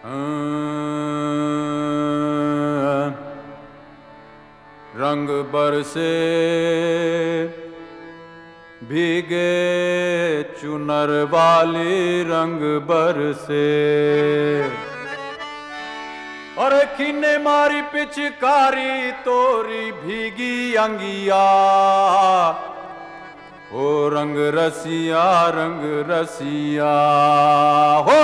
रंग बरसे भीगे चुनर वाली रंग बरसे। अरे किन्ने मारी पिचकारी तोरी भीगी अंगिया, ओ रंग रसिया हो।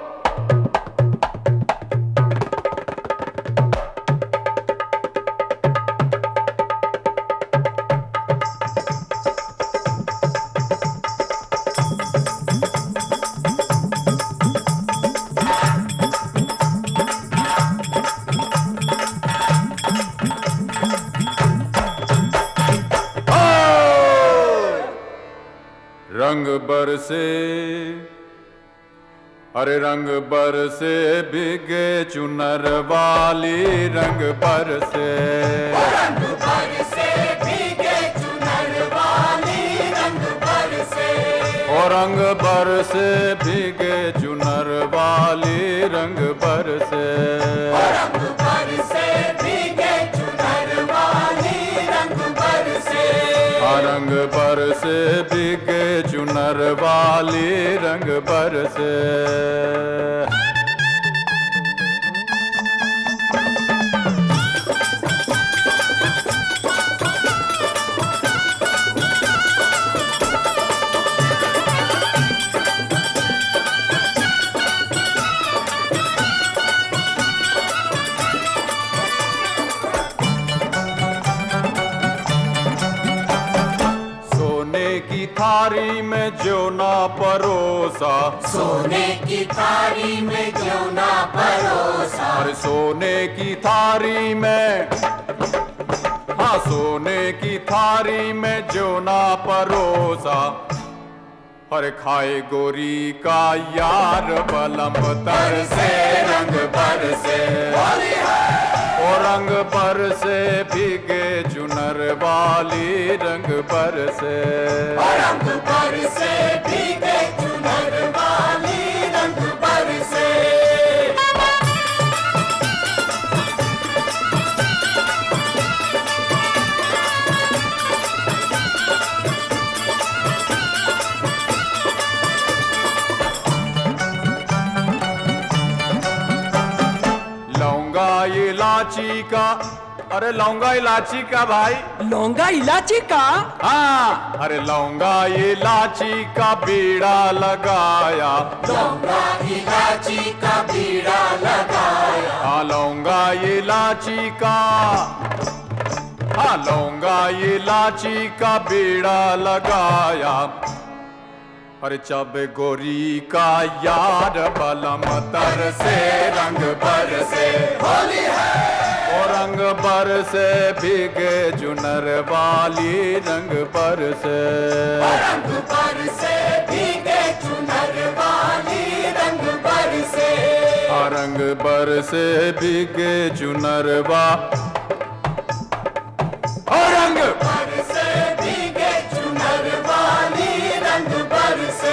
रंग बरसे, अरे रंग बरसे भीगे चुनर वाली रंग बरसे। रंग बरसे भीगे चुनर वाली रंग बरसे। ओ रंग बरसे भीगे चुनर वाली रंग बरसे। रंग बरसे भीगे चुनर वाली रंग बरसे। रंग बरसे भीगे चुनर वाली रंग बरसे। की थारी में जो ना परोसा, सोने की थारी में जो ना परोसा। अरे सोने की थारी में, हाँ सोने की थारी में जो ना परोसा। अरे खाए गोरी का यार बलम तर से रंग बरसे। ओ रंग बरसे भीगे चुनर वाली रंग बरसे। रंग बरसे भीगे चुनर वाली रंग बरसे। लौंगा इलाची का, अरे लौंगा इलाची का भाई, लौंगा इलाची का, हाँ अरे लौंगा इलाची का बीड़ा लगाया। लौंगा इलाची का बीड़ा लगाया। हाँ लौंगा इलाची का, हाँ लौंगा इलाची का बीड़ा लगाया। अरे चब गोरी का यार बलम तर से रंग बरसे। होली है ओ रंग बरसे भीगे चुनर वाली रंग बरसे। रंग बरसे भीगे चुनर वाली रंग बरसे। रंग बरसे भीगे चुनर रंग बरसे भीगे चुनर वाली रंग बरसे।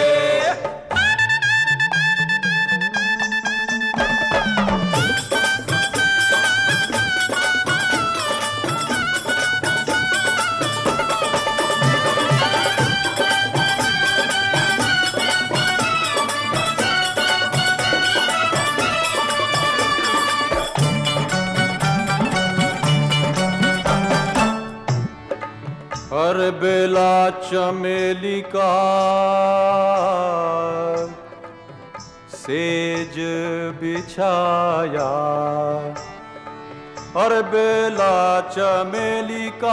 हर बेला चमेली का सेज बिछाया। हर बेला चमेली का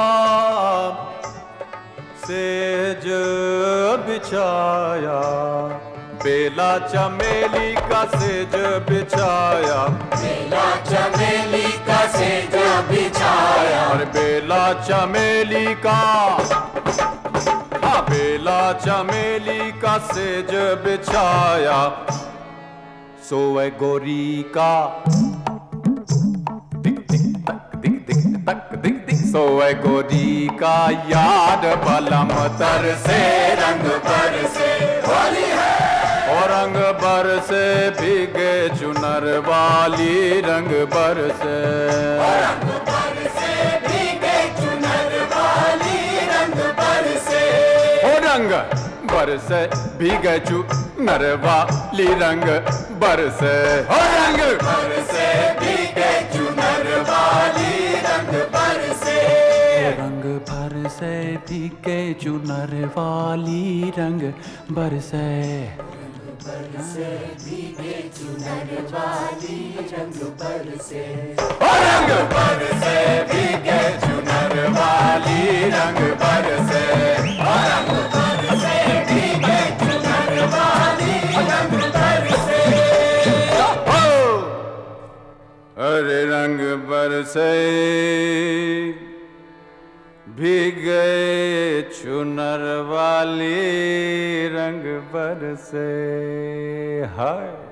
सेज बिछाया। बेला चमेली का सेज बिछाया। बेला चमेली का सेज बिछाया। और बेला चमेली का, हाँ बेला चमेली का सेज बिछाया। सोए गोरी का दिक दिक तक दिक दिक तक दिक दिक। सोए गोरी का याद बलम तर से रंग बरसे। होली है और रंग बरसे भीगे चुनर वाली रंग बरसे रंग बरसे भीगे चुनर वाली रंग बरसे ओ रंग बरसे भीगे चुनर वाली रंग बरसे ओ रंग बरसे भीगे चुनर वाली रंग बरसे रंग बरसे भीगे चुनर वाली रंग बरसे बरसे भीगे चुनर वाली रंग बरसे ओ रंग बरसे भीगे चुनर वाली रंग बरसे रंग बरसे भीगे चुनर वाली रंग बरसे अरे रंग बरसे भीगे चुनर वाली रंग बरसे हाय।